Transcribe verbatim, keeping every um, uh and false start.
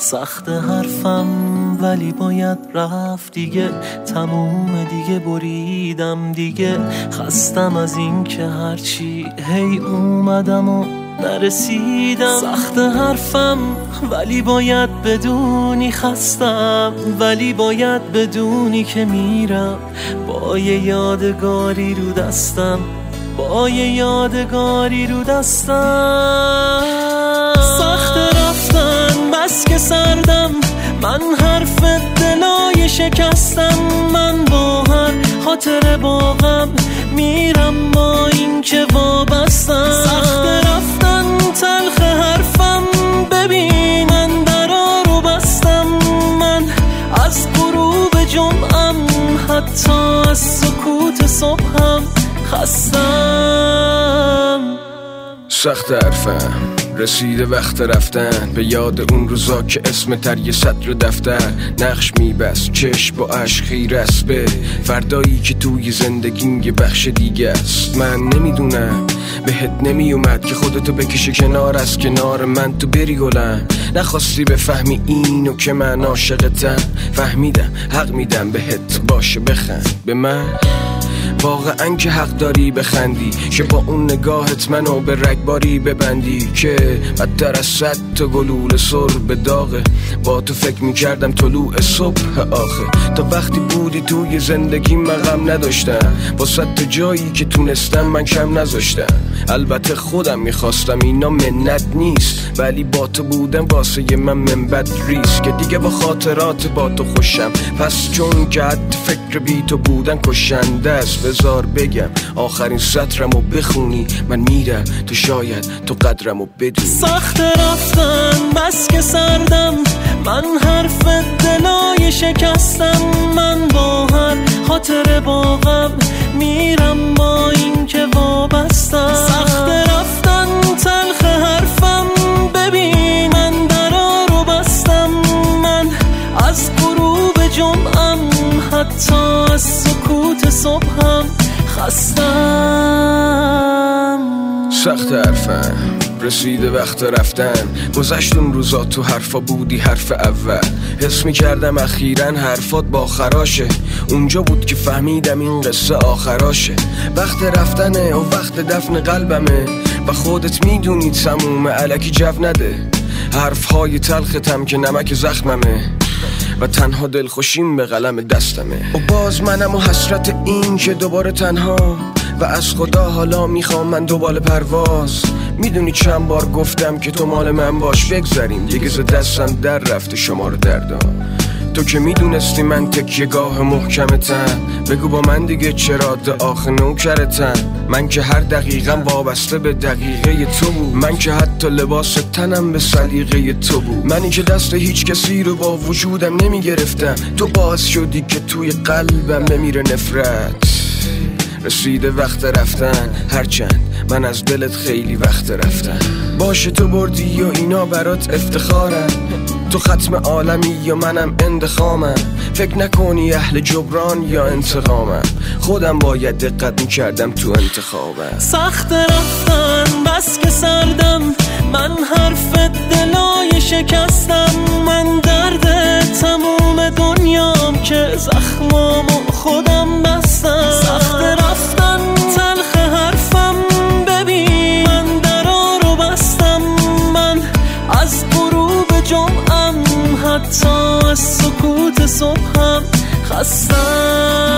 سخت حرفم ولی باید رفت دیگه، تموم دیگه، بریدم دیگه، خستم از این که هرچی هی اومدم و نرسیدم. سخت حرفم ولی باید بدونی خستم، ولی باید بدونی که میرم با یه یادگاری رو دستم، با یه یادگاری رو دستم. سخت رفتن بس که سردم، من حرف دلای شکستم، من با هر خاطر باغم میرم با این که وابستم. سخت رفتن تلخ حرفم، ببین من درا رو بستم، من از غروب جمعم حتی از سکوت صبحم خستم. سخت حرفم رسیده وقت رفتن، به یاد اون روزا که اسم تر یه سطر دفتر نقش میبست، چشم با عشق خیره است به فردایی که توی زندگیم یه بخش دیگه است. من نمیدونم بهت نمیومد که خودتو بکشه کنار از کنار من، تو بری گلم نخواستی بفهمی اینو که من عاشقتم. فهمیدم حق میدم بهت باشه بخند به من، واقعا که حق داری بخندی که با اون نگاهت منو به رگباری ببندی که بدتر از صد تا گلوله سر به داغه. با تو فکر میکردم طلوع صبح آخه، تا وقتی بودی توی زندگی من غم نداشتم، با صد تا جایی که تونستم من کم نذاشتم. البته خودم میخواستم اینا منت نیست، ولی با تو بودم واسه من منبت ریست که دیگه با خاطرات با تو خوشم. پس چون که حد فکر بی تو بودن کشنده است، بذار بگم آخرین سطرمو بخونی، من میرم تو شاید تو قدرمو بدونی. سخت رفتن بس که سردم، من حرف دلای شکستم، من با هر خاطر باغم میرم با این که وابستم. سخت رفتن تلخ حرفم، ببین من درا رو بستم، من از غروب جمعم حتی از سکوت صبحم خستم. سخت حرفم رسیده وقت رفتن، گذشت اون روزا تو حرفا بودی حرف اول، حس میکردم اخیراً حرفات با خراشه، اونجا بود که فهمیدم این قصه آخراشه. وقت رفتنه و وقت دفن قلبمه و خودت میدونی تمومه، الکی جو نده حرفهای تلختم که نمک زخممه و تنها دلخوشیم به قلم دستمه. و باز منم و حسرت این که دوباره تنها و از خدا حالا میخوام من دوباره پرواز. میدونی چند بار گفتم که تو مال من باش، بگذاریم دیگه ز دستم در رفته شما رو دردام. تو که میدونستی من تکیه گاه محکمتم، بگو با من دیگه چرا آخ نوکرتم. من که هر دقیقم وابسته به دقیقه تو بود، من که حتی لباس تنم به سلیقه تو بود، منی که دست هیچ کسی رو با وجودم نمیگرفتم، تو باعث شدی که توی قلبم بمیره نفرت. رسیده وقت رفتن، هرچند من از دلت خیلی وقت رفتم. باشه تو بردی و اینا برات افتخارم، تو ختم عالمی یا منم اندخامم. فکر نکنی اهل جبران یا انتقامم، خودم باید دقت میکردم تو انتخابم. سخت رفتن بس که سردم، من حرف دلای شکستم، من درد تموم دنیام که زخمامو خودم بستم. سخت رفتن تلخ حرفم، ببین من درا رو بستم، من از غروب جمعم حتی از سکوت صبحم خستم.